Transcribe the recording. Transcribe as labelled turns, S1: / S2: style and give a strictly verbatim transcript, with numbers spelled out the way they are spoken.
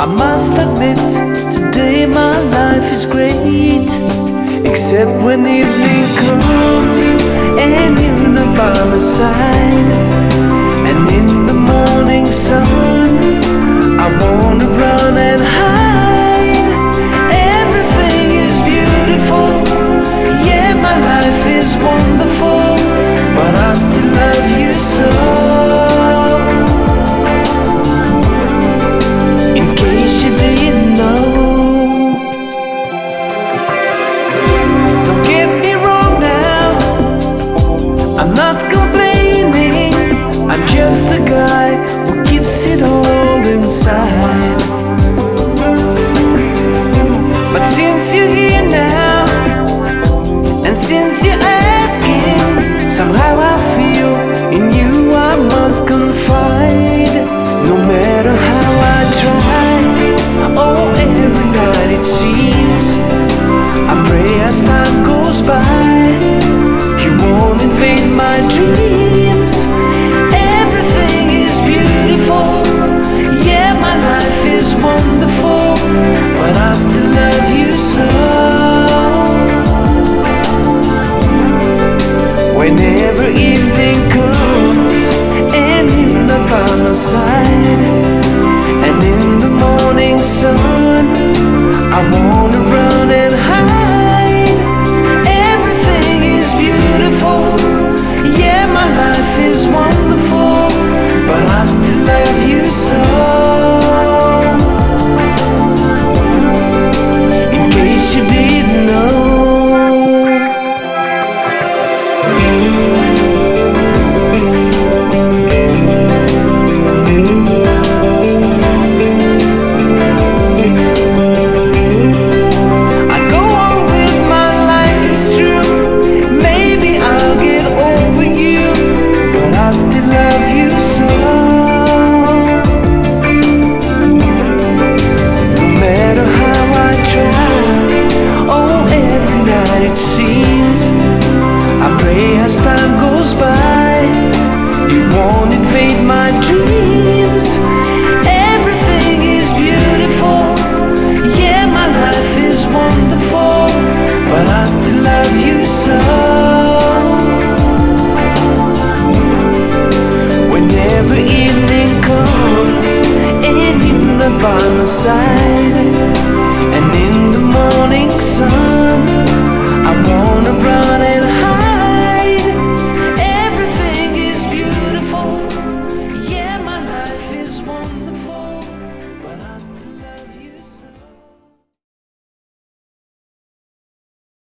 S1: I must admit, today my life is great, except when evening comes and you're not by my side. And in the morning sun, I wanna run and hide. Everything is beautiful, yeah, my life is wonderful, but I still love you so. I'm not complaining, I'm just a guy who keeps it all inside. But since you're here now, and since you're asking, somehow I feel in you I must confide. No matter how I try, oh, every night it seems I pray as time goes by, you won't invade my dreams. Everything is beautiful, yeah, my life is wonderful, but I still love you so. Whenever evening comes and you're not by my side, and in the morning sun, I wanna run and hide. Everything is beautiful, yeah, my life is wonderful, but I still love you so. In case you didn't know. As time goes by, you won't invade my dreams. Everything is beautiful, yeah, my life is wonderful, but I still love you so. Whenever evening comes and you're not by my side,